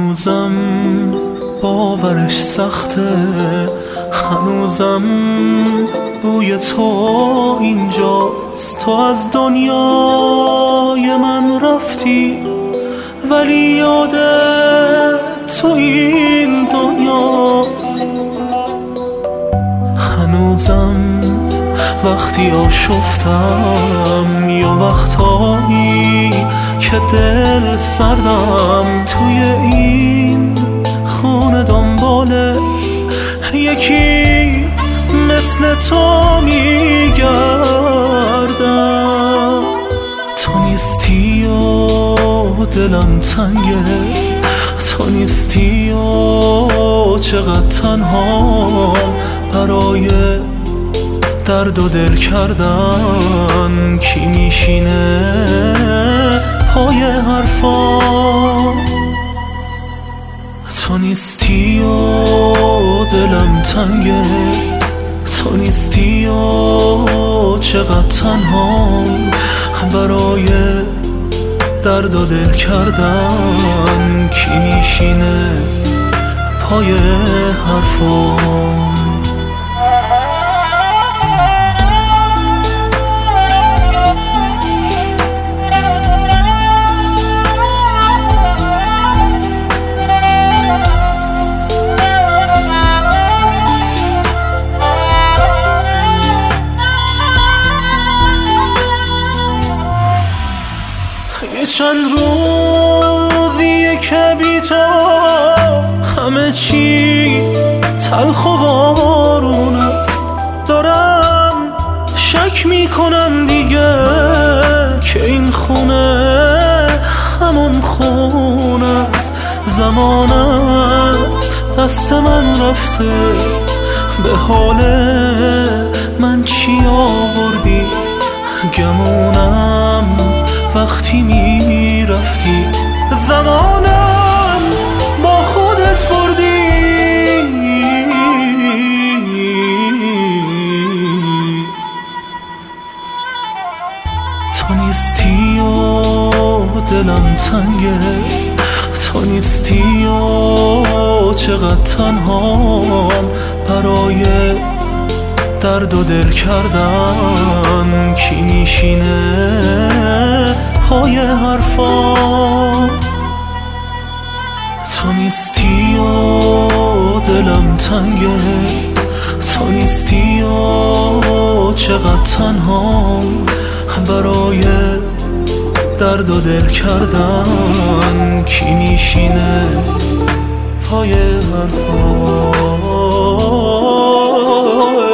هنوزم باورش سخته، هنوزم بوی تو اینجاست. تو از دنیای من رفتی ولی یادت تو این دنیاست. هنوزم وقتی آشفتم یا وقتایی که دل سردم، توی این خونه دنبال یکی مثل تو میگردم. تو نیستی و دلم تنگه، تو نیستی و چقدر تنها برای درد و دل کردن. کی میشینه پای حرفام؟ تو نیستی و دلم تنگه، تو نیستی و چقدر تنها برای درد و دل کردن. کی میشینه پای حرفام؟ یه چند روزیه که بی تو همه چی تلخ و وارون است. دارم شک میکنم دیگه که این خونه همون خونه است. زمان از دست من رفته، به حال من چی آوردی؟ گمونم وقتی میرفتی، زمانم با خودت بردی. تو نیستی و دلم تنگه، تو نیستی و چقدر تنهام برای درد و دل کردن. کی میشینه پای حرفام؟ تو نیستی و دلم تنگه، تو نیستی و چقدر تنهام برای درد و دل کردن. کی میشینه پای حرفام؟